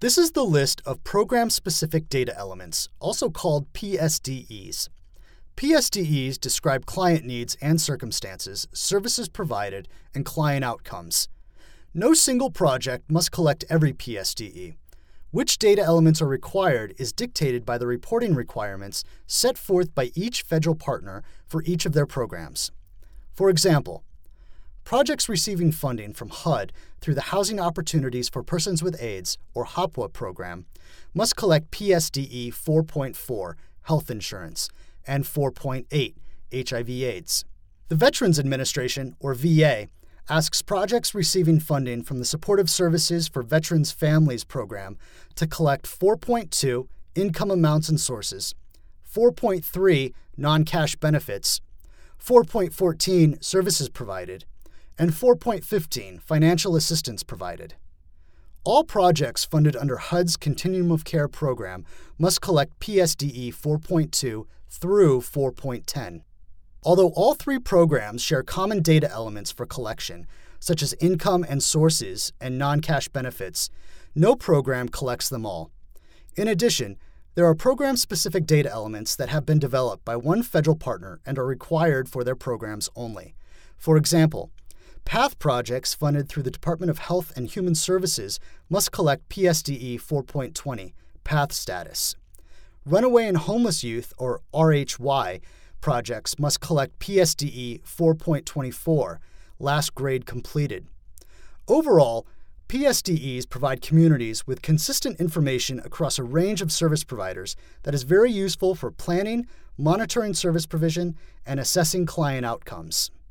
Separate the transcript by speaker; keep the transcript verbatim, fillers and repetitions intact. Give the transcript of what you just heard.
Speaker 1: This is the list of program-specific data elements, also called P S D Es. P S D Es describe client needs and circumstances, services provided, and client outcomes. No single project must collect every P S D E. Which data elements are required is dictated by the reporting requirements set forth by each federal partner for each of their programs. For example, projects receiving funding from H U D through the Housing Opportunities for Persons with AIDS, or HOPWA program, must collect P S D E four point four, health insurance, and four point eight, H I V AIDS. The Veterans Administration, or V A, asks projects receiving funding from the Supportive Services for Veterans Families program to collect four point two, income amounts and sources, four point three, non-cash benefits, four point one four, services provided, and four point one five, financial assistance provided. All projects funded under H U D's Continuum of Care program must collect P S D E four point two through four point ten. Although all three programs share common data elements for collection, such as income and sources and non-cash benefits, no program collects them all. In addition, there are program-specific data elements that have been developed by one federal partner and are required for their programs only. For example, PATH projects funded through the Department of Health and Human Services must collect P S D E four point two zero, PATH status. Runaway and Homeless Youth, or R H Y, projects must collect P S D E four point two four, last grade completed. Overall, P S D Es provide communities with consistent information across a range of service providers that is very useful for planning, monitoring service provision, and assessing client outcomes.